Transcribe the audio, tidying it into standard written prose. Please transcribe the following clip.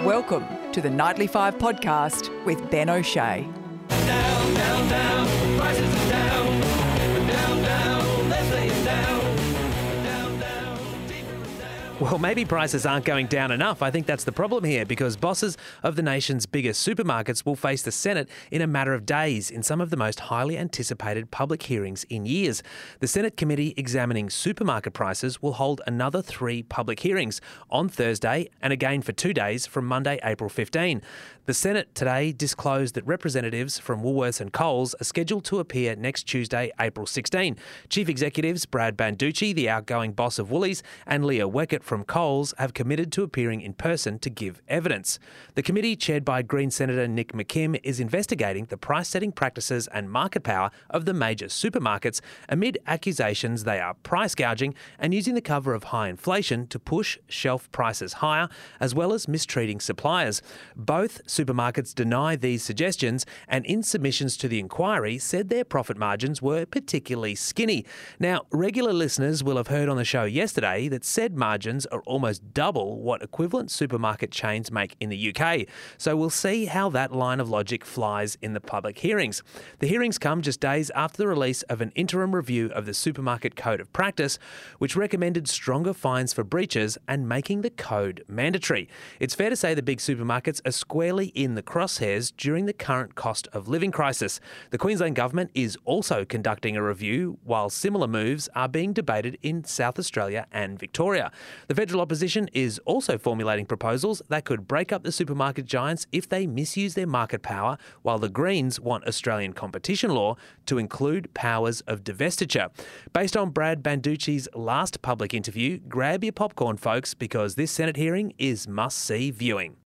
Welcome to the Nightly 5 podcast with Ben O'Shea. Down, down, down, prices are down. Down, down, let's lay it down. Down, down, deeper and down. Well, maybe prices aren't going down enough. I think that's the problem here, because bosses of the nation's biggest supermarkets will face the Senate in a matter of days in some of the most highly anticipated public hearings in years. The Senate committee examining supermarket prices will hold another 3 public hearings on Thursday and again for 2 days from Monday, April 15. The Senate today disclosed that representatives from Woolworths and Coles are scheduled to appear next Tuesday, April 16. Chief Executives Brad Banducci, the outgoing boss of Woolies, and Leah Weckert from Coles have committed to appearing in person to give evidence. The committee, chaired by Green Senator Nick McKim, is investigating the price-setting practices and market power of the major supermarkets amid accusations they are price gouging and using the cover of high inflation to push shelf prices higher, as well as mistreating suppliers. Both supermarkets deny these suggestions and, in submissions to the inquiry, said their profit margins were particularly skinny. Now, regular listeners will have heard on the show yesterday that said margins are almost double what equivalent supermarket chains make in the UK. So we'll see how that line of logic flies in the public hearings. The hearings come just days after the release of an interim review of the Supermarket Code of Practice, which recommended stronger fines for breaches and making the code mandatory. It's fair to say the big supermarkets are squarely in the crosshairs during the current cost of living crisis. The Queensland Government is also conducting a review, while similar moves are being debated in South Australia and Victoria. The federal opposition is also formulating proposals that could break up the supermarket giants if they misuse their market power, while the Greens want Australian competition law to include powers of divestiture. Based on Brad Banducci's last public interview, grab your popcorn, folks, because this Senate hearing is must-see viewing.